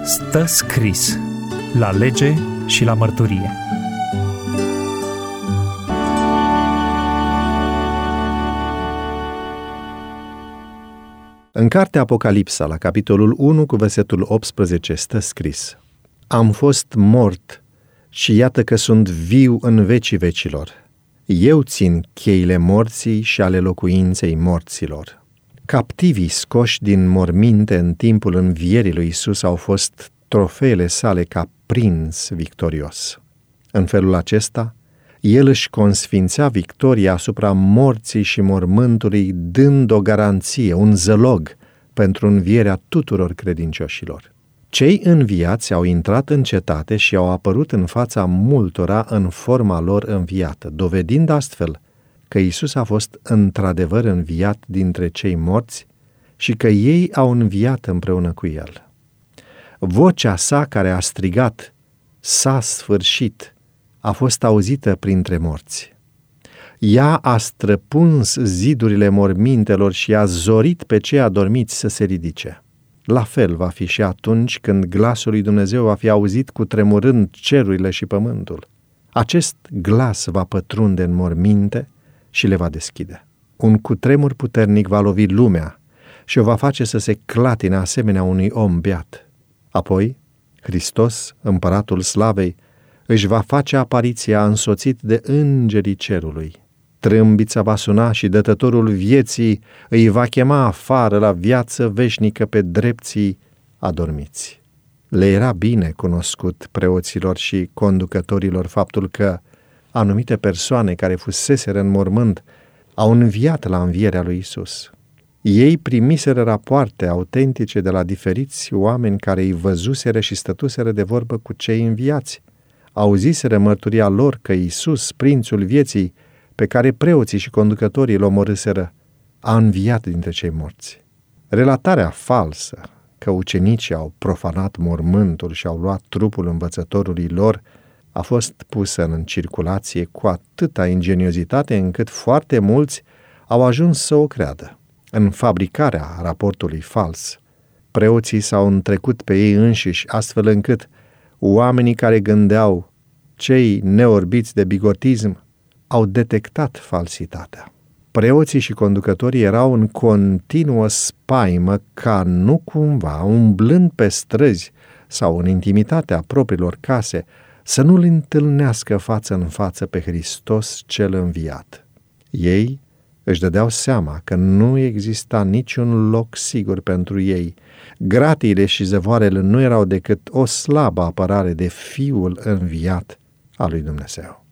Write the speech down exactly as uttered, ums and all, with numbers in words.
Stă scris la lege și la mărturie. În cartea Apocalipsa, la capitolul unu, cu versetul optsprezece, stă scris: Am fost mort și iată că sunt viu în vecii vecilor. Eu țin cheile morții și ale locuinței morților. Captivii scoși din morminte în timpul învierii lui Iisus au fost trofeele sale ca prinț victorios. În felul acesta, el își consfințea victoria asupra morții și mormântului, dând o garanție, un zălog pentru învierea tuturor credincioșilor. Cei înviați au intrat în cetate și au apărut în fața multora în forma lor înviată, dovedind astfel că Iisus a fost într-adevăr înviat dintre cei morți și că ei au înviat împreună cu el. Vocea sa care a strigat: S-a sfârșit, a fost auzită printre morți. Ea a străpuns zidurile mormintelor și a zorit pe cei adormiți să se ridice. La fel va fi și atunci când glasul lui Dumnezeu va fi auzit cutremurând cerurile și pământul. Acest glas va pătrunde în morminte și le va deschide. Un cutremur puternic va lovi lumea și o va face să se clatine asemenea unui om beat. Apoi, Hristos, împăratul slavei, își va face apariția însoțit de îngerii cerului. Trâmbița va suna și Dătătorul vieții îi va chema afară la viață veșnică pe drepții adormiți. Le era bine cunoscut preoților și conducătorilor faptul că anumite persoane care fuseseră în mormânt au înviat la învierea lui Iisus. Ei primiseră rapoarte autentice de la diferiți oameni care îi văzuseră și stătuseră de vorbă cu cei înviați. Auziseră mărturia lor că Iisus, prințul vieții, pe care preoții și conducătorii îl omorâseră, a înviat dintre cei morți. Relatarea falsă că ucenicii au profanat mormântul și au luat trupul învățătorului lor a fost pusă în circulație cu atâta ingeniozitate încât foarte mulți au ajuns să o creadă. În fabricarea raportului fals, preoții s-au întrecut pe ei înșiși, astfel încât oamenii care gândeau, cei neorbiți de bigotism, au detectat falsitatea. Preoții și conducătorii erau în continuă spaimă ca nu cumva, umblând pe străzi sau în intimitatea propriilor case, să nu-L întâlnească față în față pe Hristos cel înviat. Ei își dădeau seama că nu exista niciun loc sigur pentru ei. Gratiile și zăvoarele nu erau decât o slabă apărare de Fiul înviat al lui Dumnezeu.